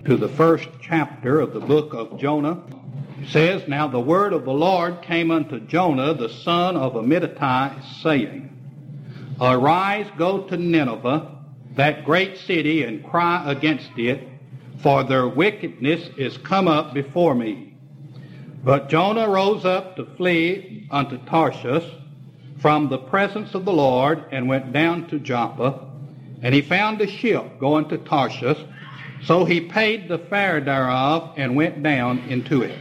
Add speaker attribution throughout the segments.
Speaker 1: to the first chapter of the book of Jonah. It says, Now the word of the Lord came unto Jonah, the son of Amittai, saying, Arise, go to Nineveh, that great city, and cry against it, for their wickedness is come up before me. But Jonah rose up to flee unto Tarshish from the presence of the Lord, and went down to Joppa, and he found a ship going to Tarshish. So he paid the fare thereof, and went down into it,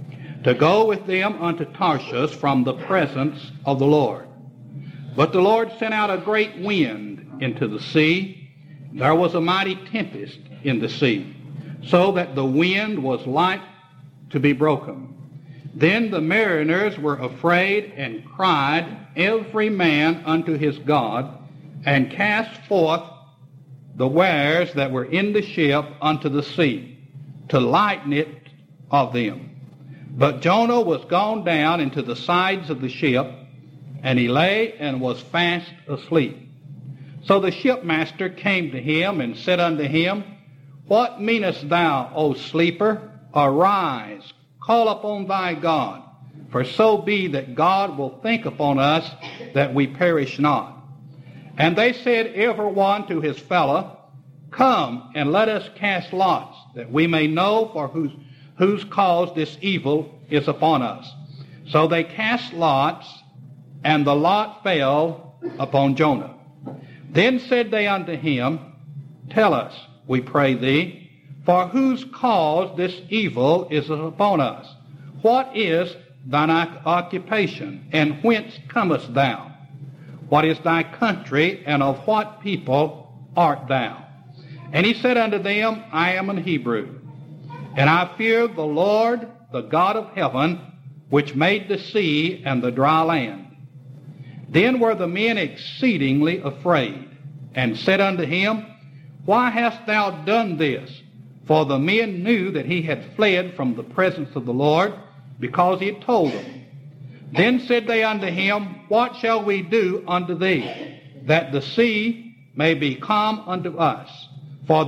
Speaker 1: to go with them unto Tarshish from the presence of the Lord. But the Lord sent out a great wind into the sea. There was a mighty tempest in the sea, so that the wind was like to be broken. Then the mariners were afraid, and cried every man unto his God, and cast forth the wares that were in the ship unto the sea, to lighten it of them. But Jonah was gone down into the sides of the ship, and he lay and was fast asleep. So the shipmaster came to him, and said unto him, What meanest thou, O sleeper? Arise, call upon thy God, for so be that God will think upon us, that we perish not. And they said every one to his fellow, Come, and let us cast lots, that we may know for whose cause this evil is upon us. So they cast lots, and the lot fell upon Jonah. Then said they unto him, Tell us, we pray thee, for whose cause this evil is upon us? What is thine occupation, and whence comest thou? What is thy country, and of what people art thou? And he said unto them, I am an Hebrew, and I fear the Lord, the God of heaven, which made the sea and the dry land. Then were the men exceedingly afraid, and said unto him, Why hast thou done this? For the men knew that he had fled from the presence of the Lord, because he had told them. Then said they unto him, What shall we do unto thee, that the sea may be calm unto us? For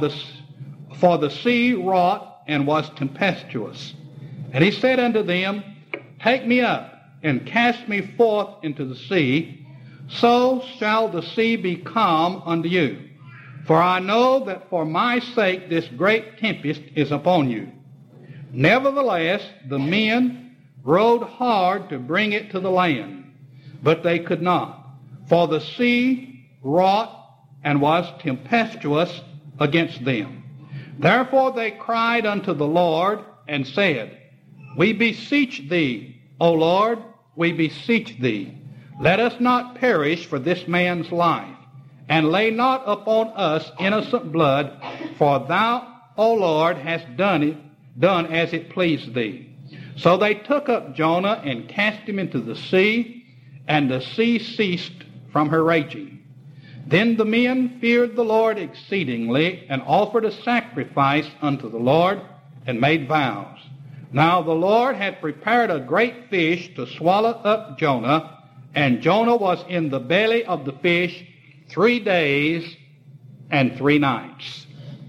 Speaker 1: the sea wrought and was tempestuous. And he said unto them, Take me up, and cast me forth into the sea, so shall the sea be calm unto you. For I know that for my sake this great tempest is upon you. Nevertheless, the men rowed hard to bring it to the land, but they could not, for the sea wrought and was tempestuous against them. Therefore they cried unto the Lord, and said, We beseech thee, O Lord, we beseech thee, let us not perish for this man's life, and lay not upon us innocent blood, for thou, O Lord, hast done as it pleased thee. So they took up Jonah and cast him into the sea, and the sea ceased from her raging. Then the men feared the Lord exceedingly, and offered a sacrifice unto the Lord, and made vows. Now the Lord had prepared a great fish to swallow up Jonah, and Jonah was in the belly of the fish 3 days and 3 nights.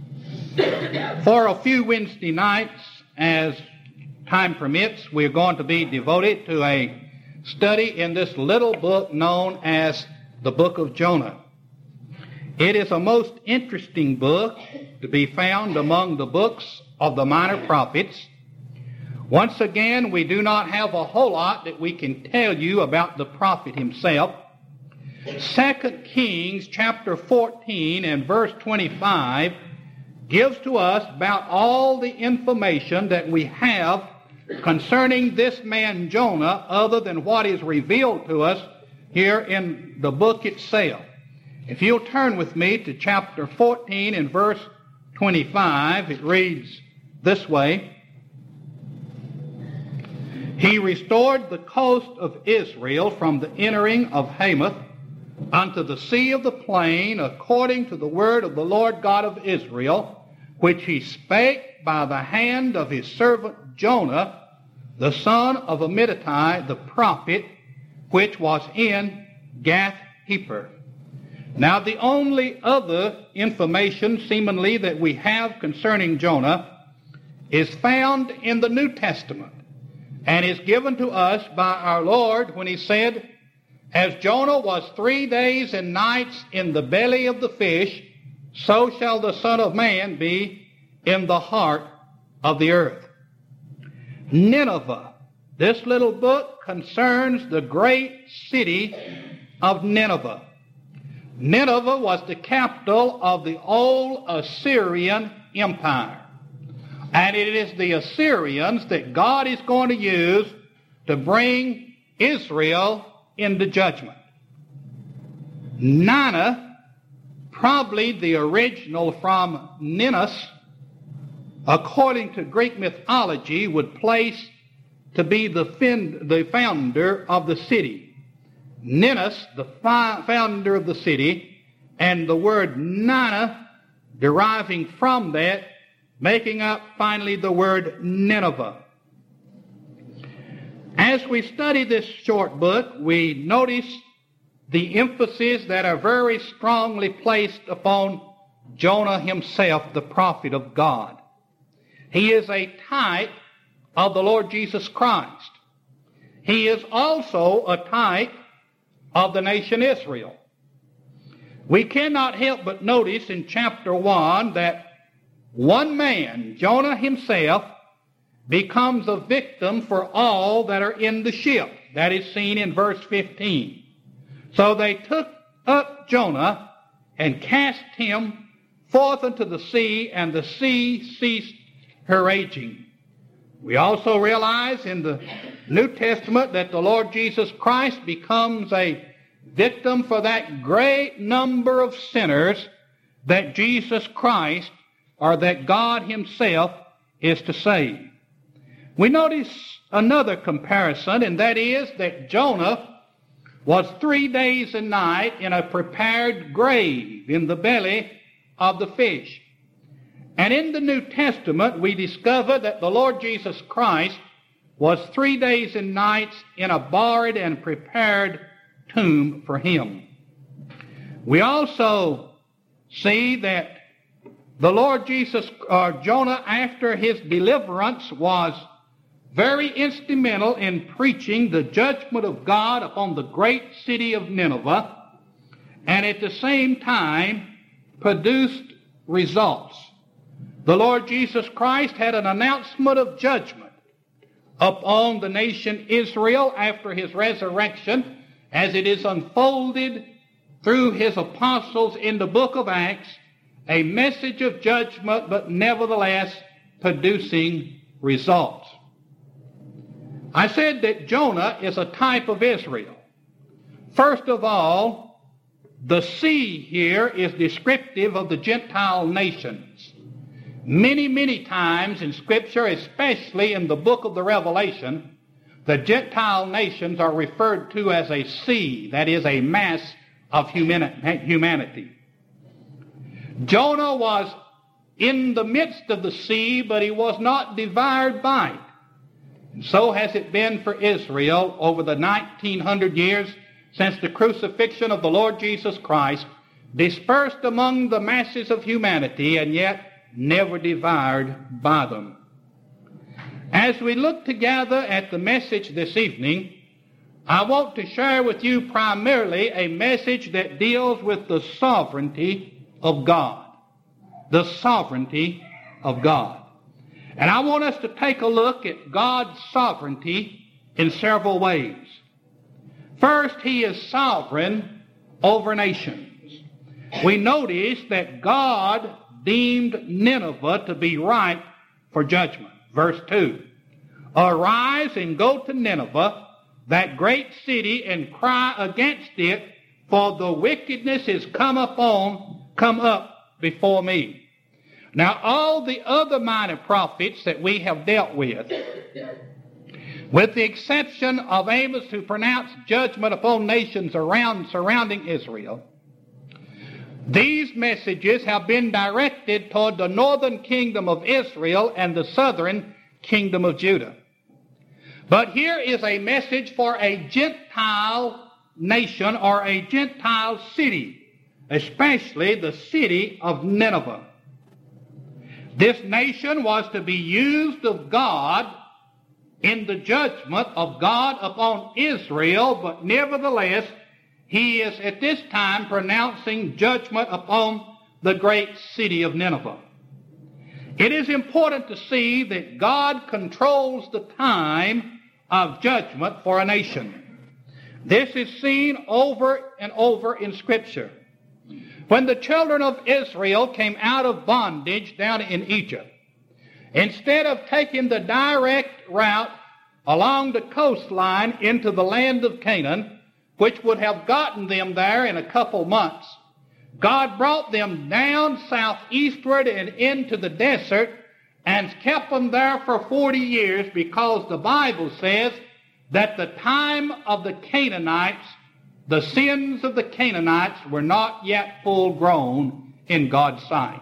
Speaker 1: For a few Wednesday nights, as time permits, we're going to be devoted to a study in this little book known as the Book of Jonah. It is a most interesting book to be found among the books of the minor prophets. Once again, we do not have a whole lot that we can tell you about the prophet himself. 2 Kings chapter 14 and verse 25 gives to us about all the information that we have concerning this man Jonah, other than what is revealed to us here in the book itself. If you'll turn with me to chapter 14 and verse 25, it reads this way. He restored the coast of Israel from the entering of Hamath unto the sea of the plain, according to the word of the Lord God of Israel, which he spake by the hand of his servant Jonah, the son of Amittai, the prophet, which was in Gath-hepher. Now the only other information seemingly that we have concerning Jonah is found in the New Testament and is given to us by our Lord when he said, "As Jonah was 3 days and nights in the belly of the fish, so shall the Son of Man be in the heart of the earth." Nineveh. This little book concerns the great city of Nineveh. Nineveh was the capital of the old Assyrian Empire. And it is the Assyrians that God is going to use to bring Israel into judgment. Ninah, probably the original from Ninus, according to Greek mythology, would place to be the founder of the city. Ninus, the founder of the city, and the word Ninah deriving from that, making up finally the word Nineveh. As we study this short book, we notice the emphasis that are very strongly placed upon Jonah himself, the prophet of God. He is a type of the Lord Jesus Christ. He is also a type of the nation Israel. We cannot help but notice in chapter 1 that one man, Jonah himself, becomes a victim for all that are in the ship. That is seen in verse 15. So they took up Jonah and cast him forth into the sea, and the sea ceased her raging. We also realize in the New Testament that the Lord Jesus Christ becomes a victim for that great number of sinners that Jesus Christ, or that God himself, is to save. We notice another comparison, and that is that Jonah was 3 days and nights in a prepared grave in the belly of the fish. And in the New Testament, we discover that the Lord Jesus Christ was 3 days and nights in a borrowed and prepared tomb for him. We also see that the Lord Jesus, Jonah, after his deliverance, was very instrumental in preaching the judgment of God upon the great city of Nineveh, and at the same time produced results. The Lord Jesus Christ had an announcement of judgment upon the nation Israel after his resurrection, as it is unfolded through his apostles in the book of Acts, a message of judgment, but nevertheless producing results. I said that Jonah is a type of Israel. First of all, the sea here is descriptive of the Gentile nations. Many, many times in Scripture, especially in the book of the Revelation, the Gentile nations are referred to as a sea, that is, a mass of humanity. Jonah was in the midst of the sea, but he was not devoured by it. And so has it been for Israel over the 1900 years since the crucifixion of the Lord Jesus Christ, dispersed among the masses of humanity and yet never devoured by them. As we look together at the message this evening, I want to share with you primarily a message that deals with the sovereignty of God. The sovereignty of God. And I want us to take a look at God's sovereignty in several ways. First, he is sovereign over nations. We notice that God deemed Nineveh to be ripe for judgment. Verse 2, "Arise and go to Nineveh, that great city, and cry against it, for the wickedness is come up before me." Now, all the other minor prophets that we have dealt with the exception of Amos, who pronounced judgment upon nations surrounding Israel, these messages have been directed toward the northern kingdom of Israel and the southern kingdom of Judah. But here is a message for a Gentile nation or a Gentile city, especially the city of Nineveh. This nation was to be used of God in the judgment of God upon Israel, but nevertheless, he is at this time pronouncing judgment upon the great city of Nineveh. It is important to see that God controls the time of judgment for a nation. This is seen over and over in Scripture. When the children of Israel came out of bondage down in Egypt, instead of taking the direct route along the coastline into the land of Canaan, which would have gotten them there in a couple months, God brought them down southeastward and into the desert and kept them there for 40 years, because the Bible says that the time of the Canaanites, the sins of the Canaanites, were not yet full grown in God's sight.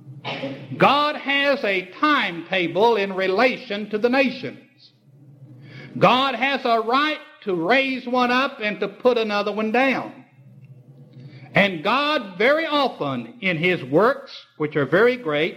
Speaker 1: God has a timetable in relation to the nations. God has a right to raise one up and to put another one down. And God very often in his works, which are very great,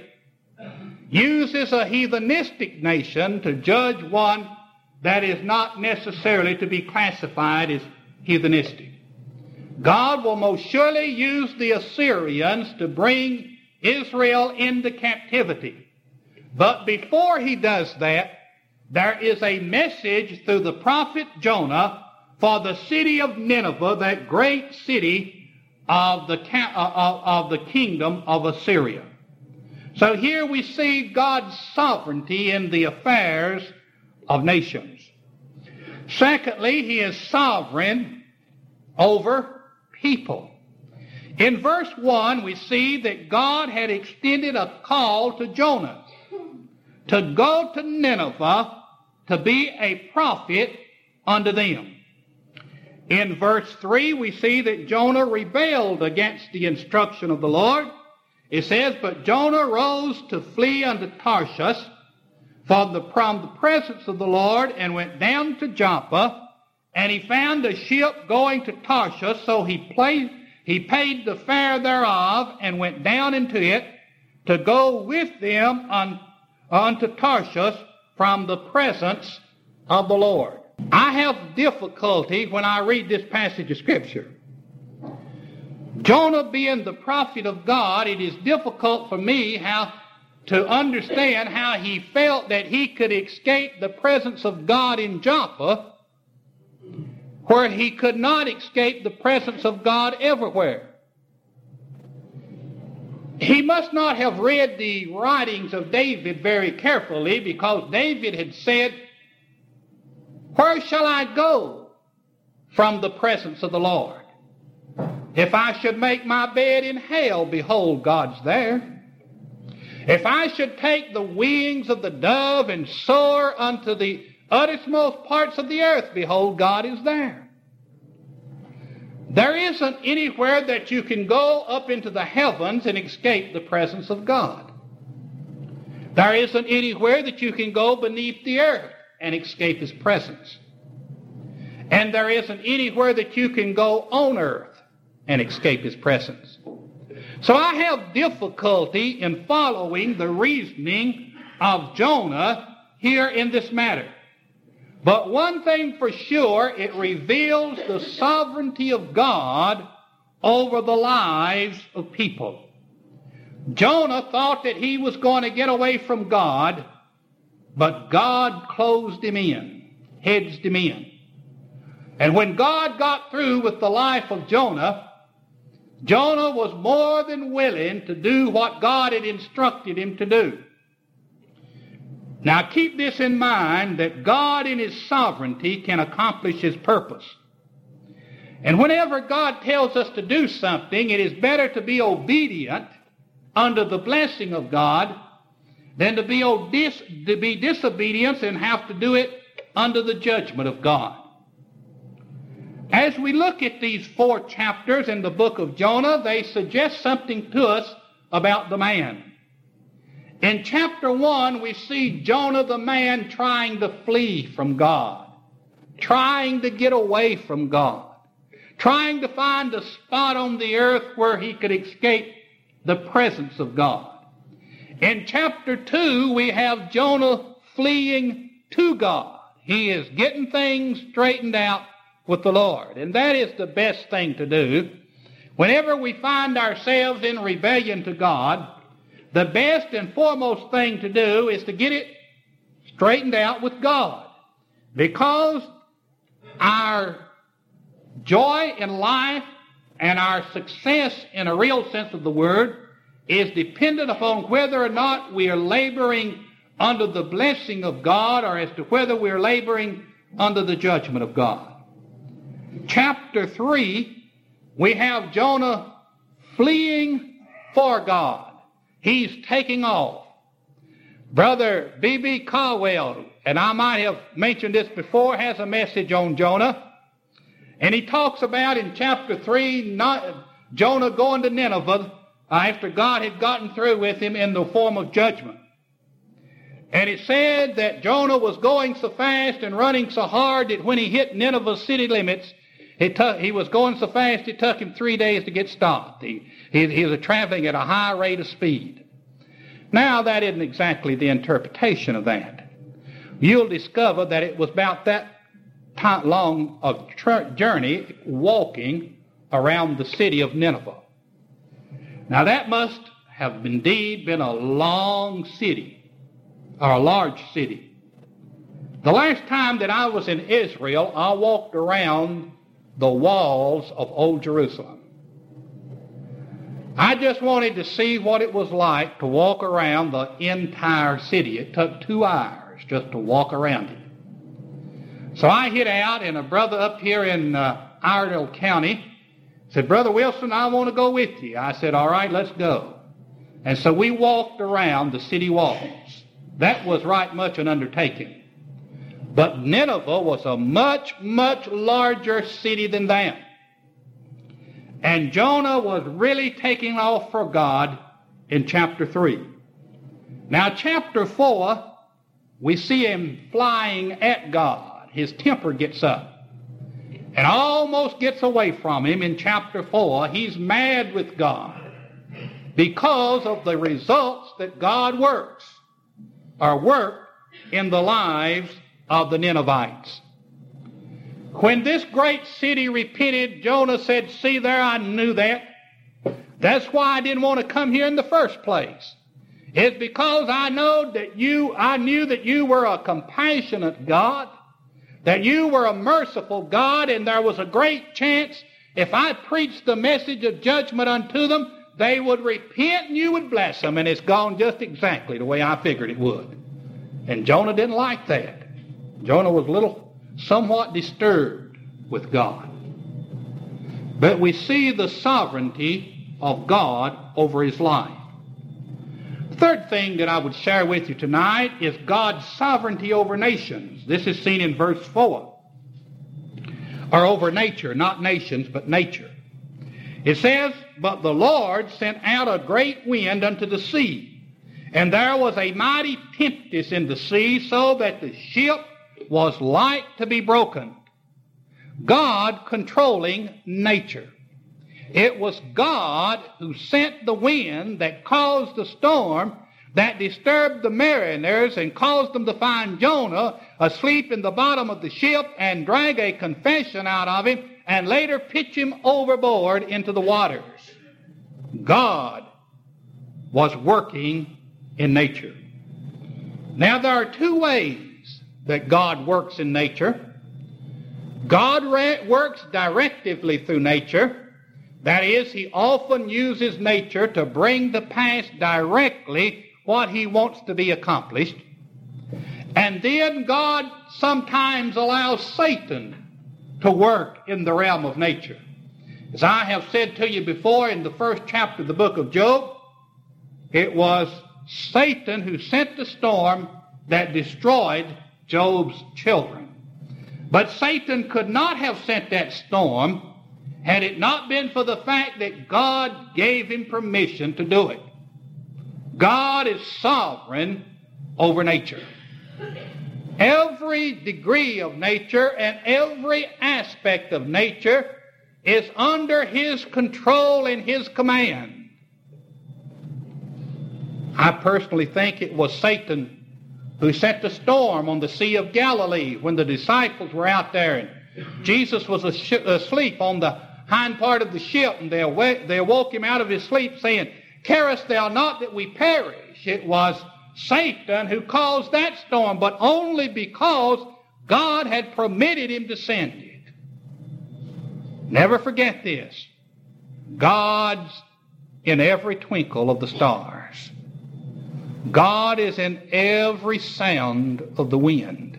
Speaker 1: uses a heathenistic nation to judge one that is not necessarily to be classified as heathenistic. God will most surely use the Assyrians to bring Israel into captivity. But before he does that, there is a message through the prophet Jonah for the city of Nineveh, that great city of the kingdom of Assyria. So here we see God's sovereignty in the affairs of nations. Secondly, he is sovereign over people. In verse 1, we see that God had extended a call to Jonah to go to Nineveh to be a prophet unto them. In verse 3, we see that Jonah rebelled against the instruction of the Lord. It says, "But Jonah rose to flee unto Tarshish from the presence of the Lord, and went down to Joppa, and he found a ship going to Tarshish, so he paid the fare thereof, and went down into it to go with them unto Tarshish from the presence of the Lord." I have difficulty when I read this passage of Scripture. Jonah being the prophet of God, it is difficult for me to understand how he felt that he could escape the presence of God in Joppa, where he could not escape the presence of God everywhere. He must not have read the writings of David very carefully, because David had said, "Where shall I go from the presence of the Lord? If I should make my bed in hell, behold, God's there. If I should take the wings of the dove and soar unto the uttermost parts of the earth, behold, God is there." There isn't anywhere that you can go up into the heavens and escape the presence of God. There isn't anywhere that you can go beneath the earth and escape his presence. And there isn't anywhere that you can go on earth and escape his presence. So I have difficulty in following the reasoning of Jonah here in this matter. But one thing for sure, it reveals the sovereignty of God over the lives of people. Jonah thought that he was going to get away from God, but God closed him in, hedged him in. And when God got through with the life of Jonah, Jonah was more than willing to do what God had instructed him to do. Now keep this in mind, that God in his sovereignty can accomplish his purpose. And whenever God tells us to do something, it is better to be obedient under the blessing of God than to be disobedient and have to do it under the judgment of God. As we look at these 4 chapters in the book of Jonah, they suggest something to us about the man. In chapter 1, we see Jonah the man trying to flee from God, trying to get away from God, trying to find a spot on the earth where he could escape the presence of God. In chapter 2, we have Jonah fleeing to God. He is getting things straightened out with the Lord. And that is the best thing to do. Whenever we find ourselves in rebellion to God, the best and foremost thing to do is to get it straightened out with God. Because our joy in life and our success in a real sense of the word is dependent upon whether or not we are laboring under the blessing of God or as to whether we are laboring under the judgment of God. Chapter 3, we have Jonah fleeing for God. He's taking off. Brother B.B. Caldwell, and I might have mentioned this before, has a message on Jonah. And he talks about in chapter 3, Jonah going to Nineveh after God had gotten through with him in the form of judgment. And it said that Jonah was going so fast and running so hard that when he hit Nineveh's city limits, he was going so fast it took him 3 days to get stopped. He was traveling at a high rate of speed. Now, that isn't exactly the interpretation of that. You'll discover that it was about that long a journey walking around the city of Nineveh. Now, that must have indeed been a long city, or a large city. The last time that I was in Israel, I walked around the walls of Old Jerusalem. I just wanted to see what it was like to walk around the entire city. It took 2 hours just to walk around it. So I hit out, and a brother up here in Iredell County said, "Brother Wilson, I want to go with you." I said, "All right, let's go." And so we walked around the city walls. That was right much an undertaking. But Nineveh was a much, much larger city than that. And Jonah was really taking off for God in chapter 3. Now, chapter 4, we see him flying at God. His temper gets up and almost gets away from him in chapter 4. He's mad with God because of the results that God worked in the lives of the Ninevites. When this great city repented, Jonah said, "See there, I knew that. That's why I didn't want to come here in the first place. It's because I knew that you were a compassionate God, that you were a merciful God, and there was a great chance if I preached the message of judgment unto them, they would repent and you would bless them." And it's gone just exactly the way I figured it would. And Jonah didn't like that. Jonah was somewhat disturbed with God. But we see the sovereignty of God over his life. The third thing that I would share with you tonight is God's sovereignty over nations. This is seen in verse 4. Or over nature, not nations, but nature. It says, "But the Lord sent out a great wind unto the sea, and there was a mighty tempest in the sea, so that the ship was like to be broken." God controlling nature. It was God who sent the wind that caused the storm that disturbed the mariners and caused them to find Jonah asleep in the bottom of the ship and drag a confession out of him and later pitch him overboard into the waters. God was working in nature. Now, there are 2 ways that God works in nature. God works directively through nature. That is, he often uses nature to bring to pass directly what he wants to be accomplished. And then God sometimes allows Satan to work in the realm of nature. As I have said to you before in the first chapter of the book of Job, it was Satan who sent the storm that destroyed Job's children. But Satan could not have sent that storm had it not been for the fact that God gave him permission to do it. God is sovereign over nature. Every degree of nature and every aspect of nature is under his control and his command. I personally think it was Satan who sent the storm on the Sea of Galilee when the disciples were out there and Jesus was asleep on the hind part of the ship, and they awoke him out of his sleep saying, "Carest thou not that we perish?" It was Satan who caused that storm, but only because God had permitted him to send it. Never forget this. God's in every twinkle of the stars. God is in every sound of the wind.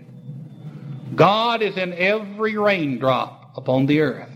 Speaker 1: God is in every raindrop upon the earth.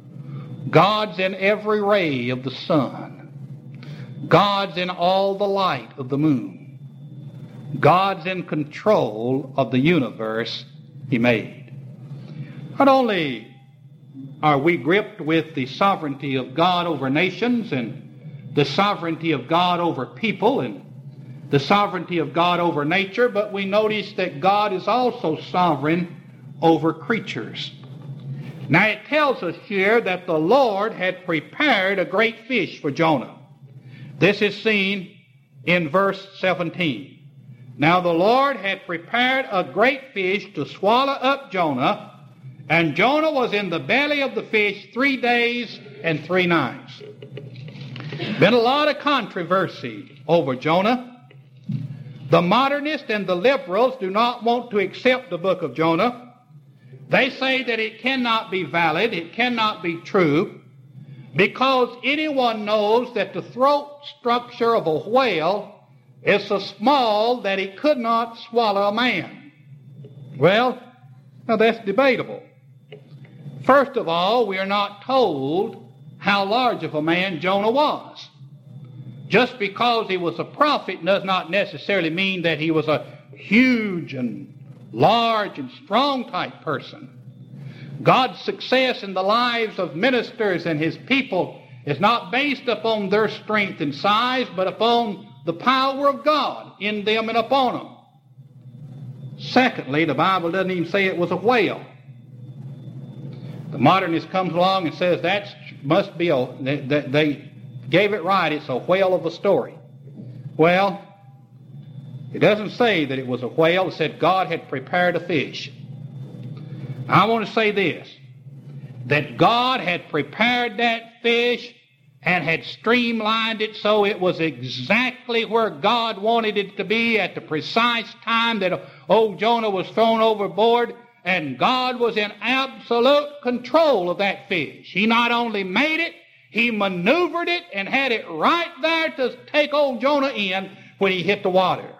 Speaker 1: God's in every ray of the sun. God's in all the light of the moon. God's in control of the universe He made. Not only are we gripped with the sovereignty of God over nations and the sovereignty of God over people and the sovereignty of God over nature, but we notice that God is also sovereign over creatures. Now it tells us here that the Lord had prepared a great fish for Jonah. This is seen in verse 17. Now the Lord had prepared a great fish to swallow up Jonah, and Jonah was in the belly of the fish 3 days and 3 nights. Been a lot of controversy over Jonah. The modernists and the liberals do not want to accept the book of Jonah. They say that it cannot be valid, it cannot be true, because anyone knows that the throat structure of a whale is so small that it could not swallow a man. Well, now that's debatable. First of all, we are not told how large of a man Jonah was. Just because he was a prophet does not necessarily mean that he was a huge and large and strong type person. God's success in the lives of ministers and His people is not based upon their strength and size, but upon the power of God in them and upon them. Secondly, the Bible doesn't even say it was a whale. The modernist comes along and says that must be they gave it right, it's a whale of a story. Well, it doesn't say that it was a whale. It said God had prepared a fish. I want to say this, that God had prepared that fish and had streamlined it so it was exactly where God wanted it to be at the precise time that old Jonah was thrown overboard, and God was in absolute control of that fish. He not only made it, He maneuvered it and had it right there to take old Jonah in when he hit the water.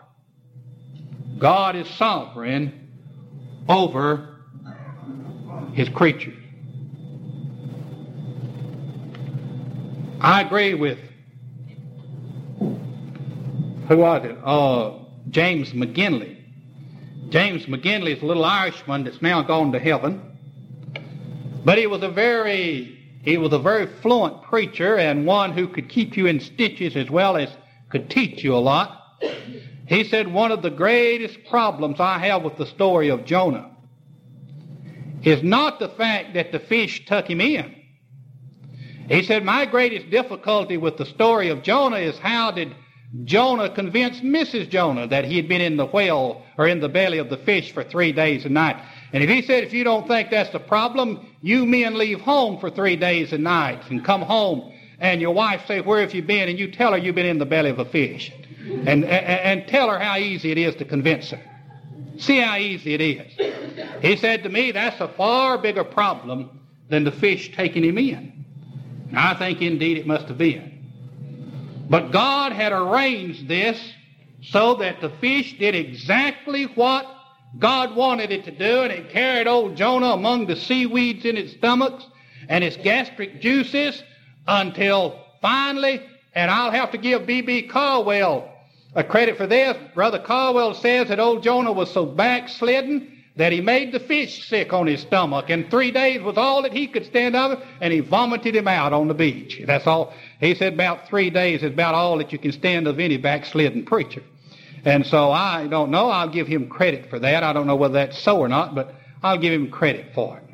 Speaker 1: God is sovereign over His creatures. I agree with, who was it? James McGinley. James McGinley is a little Irishman that's now gone to heaven. But he was a very fluent preacher and one who could keep you in stitches as well as could teach you a lot. He said, one of the greatest problems I have with the story of Jonah is not the fact that the fish took him in. He said, my greatest difficulty with the story of Jonah is how did Jonah convince Mrs. Jonah that he had been in the whale or in the belly of the fish for 3 days and nights. And if he said, if you don't think that's the problem, you men leave home for 3 days and nights and come home and your wife say, where have you been? And you tell her you've been in the belly of a fish. And tell her how easy it is to convince her. See how easy it is. He said to me, that's a far bigger problem than the fish taking him in. And I think indeed it must have been. But God had arranged this so that the fish did exactly what God wanted it to do, and it carried old Jonah among the seaweeds in its stomachs and its gastric juices until finally, and I'll have to give B.B. Caldwell a credit for this. Brother Caldwell says that old Jonah was so backslidden that he made the fish sick on his stomach, and 3 days was all that he could stand of, and he vomited him out on the beach. That's all. He said about 3 days is about all that you can stand of any backslidden preacher. And so I don't know. I'll give him credit for that. I don't know whether that's so or not, but I'll give him credit for it.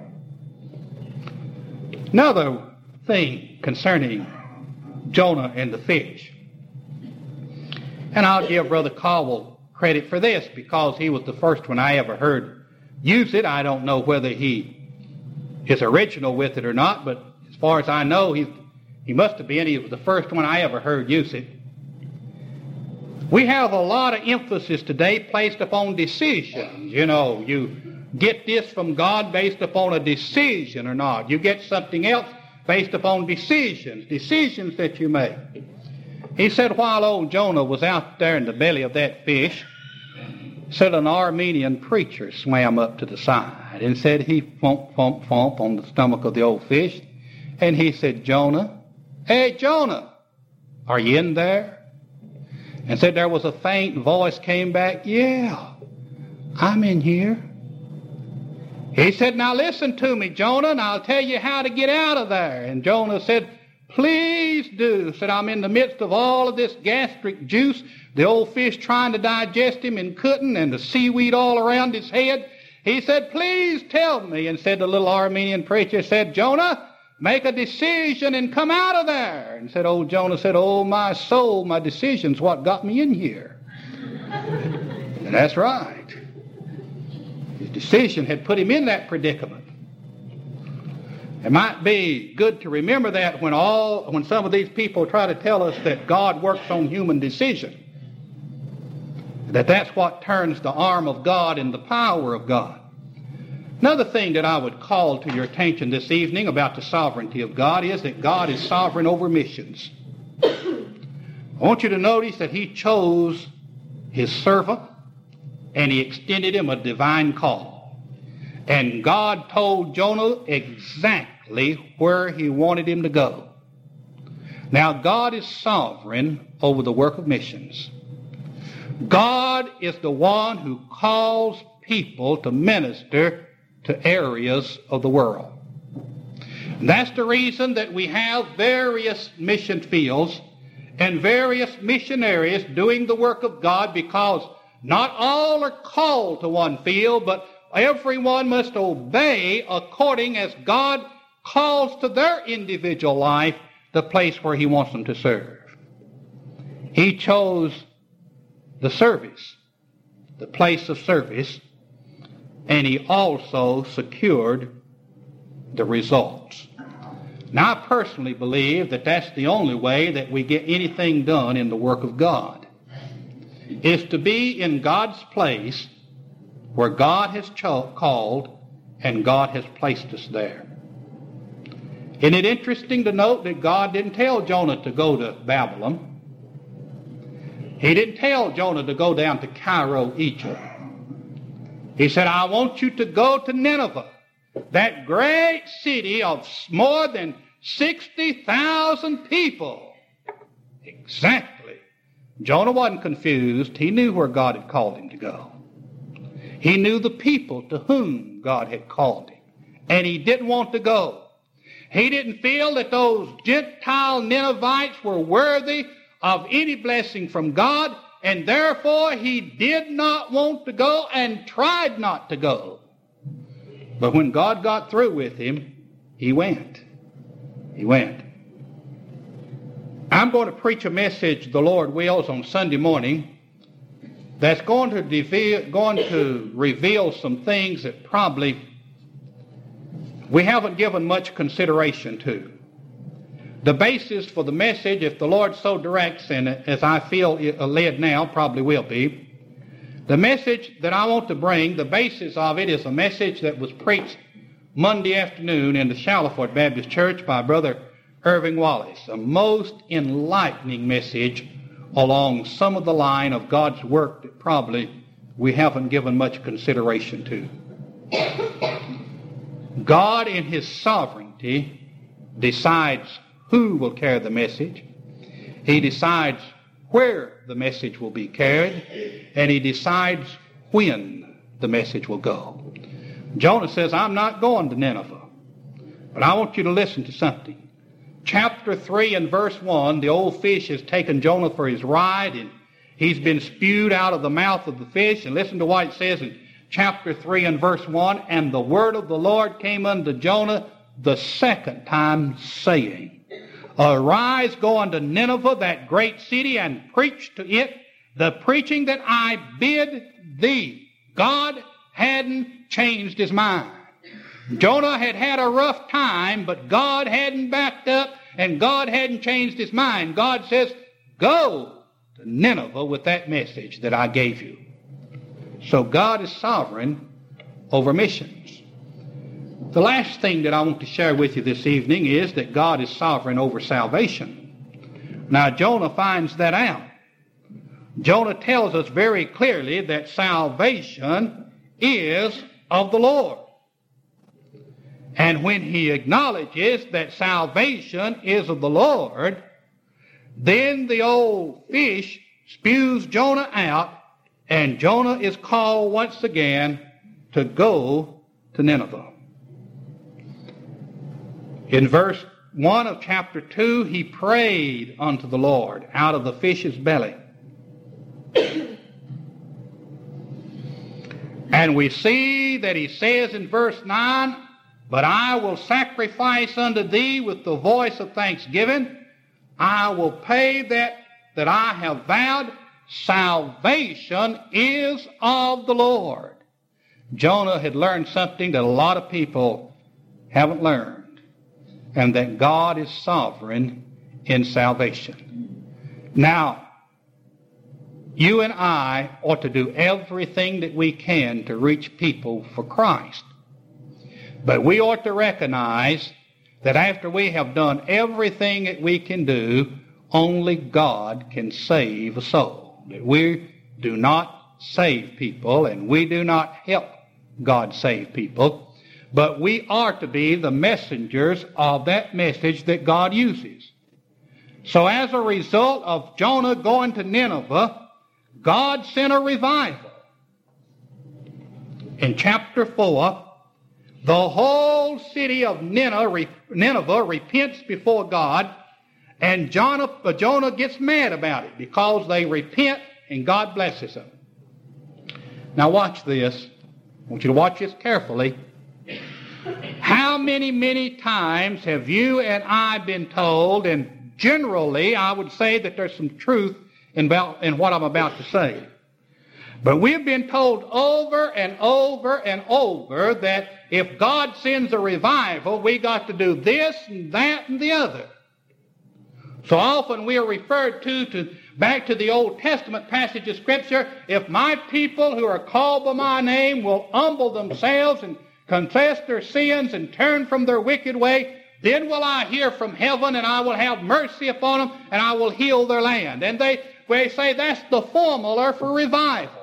Speaker 1: Another thing concerning Jonah and the fish. And I'll give Brother Caldwell credit for this because he was the first one I ever heard use it. I don't know whether he is original with it or not, but as far as I know, he must have been. He was the first one I ever heard use it. We have a lot of emphasis today placed upon decisions. You know, you get this from God based upon a decision or not. You get something else based upon decisions that you make. He said while old Jonah was out there in the belly of that fish, said an Armenian preacher swam up to the side and said he thump, thump, thump on the stomach of the old fish. And he said, Jonah, hey, Jonah, are you in there? And said there was a faint voice came back, yeah, I'm in here. He said, now listen to me, Jonah, and I'll tell you how to get out of there. And Jonah said, please do. Said, I'm in the midst of all of this gastric juice, the old fish trying to digest him and couldn't, and the seaweed all around his head. He said, please tell me. And said the little Armenian preacher, said, Jonah, make a decision and come out of there. And said old Jonah said, oh, my soul, my decision's what got me in here. And that's right. His decision had put him in that predicament. It might be good to remember that when some of these people try to tell us that God works on human decision, that's what turns the arm of God and the power of God. Another thing that I would call to your attention this evening about the sovereignty of God is that God is sovereign over missions. I want you to notice that he chose his servant and he extended him a divine call. And God told Jonah exactly where he wanted him to go. Now, God is sovereign over the work of missions. God is the one who calls people to minister to areas of the world. And that's the reason that we have various mission fields and various missionaries doing the work of God, because not all are called to one field, but everyone must obey according as God calls to their individual life the place where he wants them to serve. He chose the service, the place of service, and he also secured the results. Now, I personally believe that that's the only way that we get anything done in the work of God, is to be in God's place where God has called and God has placed us there. Isn't it interesting to note that God didn't tell Jonah to go to Babylon? He didn't tell Jonah to go down to Cairo, Egypt. He said, I want you to go to Nineveh, that great city of more than 60,000 people. Exactly. Jonah wasn't confused. He knew where God had called him to go. He knew the people to whom God had called him, and he didn't want to go. He didn't feel that those Gentile Ninevites were worthy of any blessing from God, and therefore he did not want to go and tried not to go. But when God got through with him, he went. He went. I'm going to preach a message, the Lord wills, on Sunday morning that's going to reveal some things that probably we haven't given much consideration to. The basis for the message, if the Lord so directs, and as I feel led now, probably will be, the message that I want to bring, the basis of it is a message that was preached Monday afternoon in the Shaliford Baptist Church by Brother Irving Wallace, a most enlightening message along some of the line of God's work that probably we haven't given much consideration to. God in his sovereignty decides who will carry the message. He decides where the message will be carried, and he decides when the message will go. Jonah says, I'm not going to Nineveh, but I want you to listen to something. Chapter 3 and verse 1, the old fish has taken Jonah for his ride, and he's been spewed out of the mouth of the fish. And listen to what it says in chapter 3 and verse 1, and the word of the Lord came unto Jonah the second time, saying, Arise, go unto Nineveh, that great city, and preach to it, the preaching that I bid thee. God hadn't changed his mind. Jonah had had a rough time, but God hadn't backed up and God hadn't changed his mind. God says, go to Nineveh with that message that I gave you. So God is sovereign over missions. The last thing that I want to share with you this evening is that God is sovereign over salvation. Now, Jonah finds that out. Jonah tells us very clearly that salvation is of the Lord. And when he acknowledges that salvation is of the Lord, then the old fish spews Jonah out, and Jonah is called once again to go to Nineveh. In verse 1 of chapter 2, he prayed unto the Lord out of the fish's belly. And we see that he says in verse 9, but I will sacrifice unto thee with the voice of thanksgiving. I will pay that I have vowed. Salvation is of the Lord. Jonah had learned something that a lot of people haven't learned, and that God is sovereign in salvation. Now, you and I ought to do everything that we can to reach people for Christ. But we ought to recognize that after we have done everything that we can do, only God can save a soul. That we do not save people, and we do not help God save people, but we are to be the messengers of that message that God uses. So as a result of Jonah going to Nineveh, God sent a revival. In chapter 4, the whole city of Nineveh repents before God, and Jonah gets mad about it because they repent and God blesses them. Now watch this. I want you to watch this carefully. How many times have you and I been told, and generally I would say that there's some truth in what I'm about to say, but we've been told over and over and over that if God sends a revival, we got to do this and that and the other. So often we are referred to back to the Old Testament passage of Scripture, if my people who are called by my name will humble themselves and confess their sins and turn from their wicked way, then will I hear from heaven and I will have mercy upon them and I will heal their land. And they say that's the formula for revival.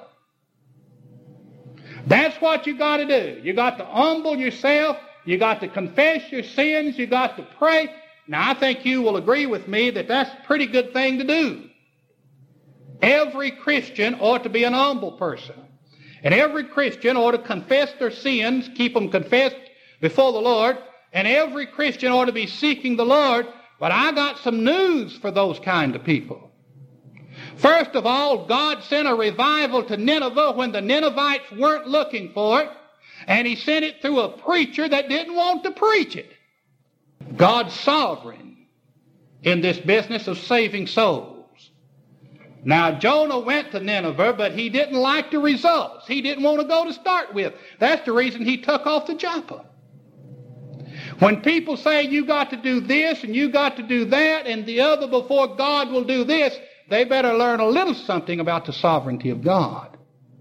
Speaker 1: That's what you got to do. You got to humble yourself. You got to confess your sins. You got to pray. Now, I think you will agree with me that that's a pretty good thing to do. Every Christian ought to be an humble person. And every Christian ought to confess their sins, keep them confessed before the Lord. And every Christian ought to be seeking the Lord. But I got some news for those kind of people. First of all, God sent a revival to Nineveh when the Ninevites weren't looking for it, and he sent it through a preacher that didn't want to preach it. God's sovereign in this business of saving souls. Now, Jonah went to Nineveh, but he didn't like the results. He didn't want to go to start with. That's the reason he took off to Joppa. When people say you got to do this and you got to do that and the other before God will do this, they better learn a little something about the sovereignty of God.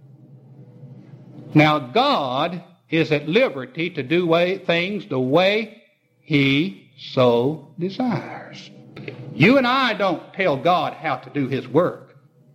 Speaker 1: Now, God is at liberty to do things the way he so desires. You and I don't tell God how to do his work.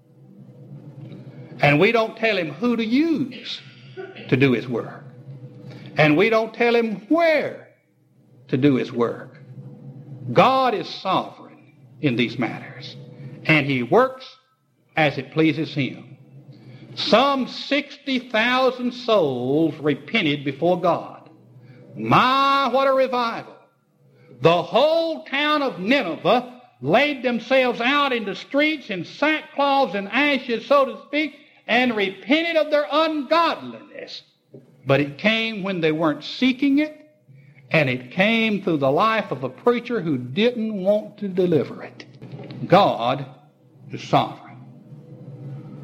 Speaker 1: And we don't tell him who to use to do his work. And we don't tell him where to do his work. God is sovereign in these matters. And he works as it pleases him. Some 60,000 souls repented before God. My, what a revival. The whole town of Nineveh laid themselves out in the streets in sackcloths and ashes, so to speak, and repented of their ungodliness. But it came when they weren't seeking it, and it came through the life of a preacher who didn't want to deliver it. God is sovereign.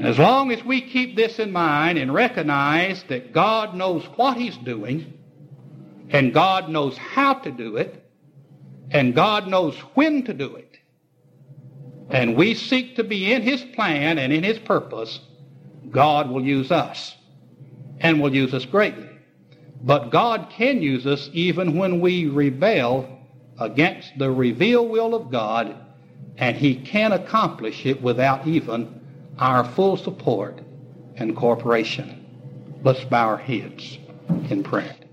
Speaker 1: And as long as we keep this in mind and recognize that God knows what He's doing, and God knows how to do it, and God knows when to do it, and we seek to be in His plan and in His purpose, God will use us, and will use us greatly. But God can use us even when we rebel against the revealed will of God, and He can accomplish it without even our full support and cooperation. Let's bow our heads in prayer.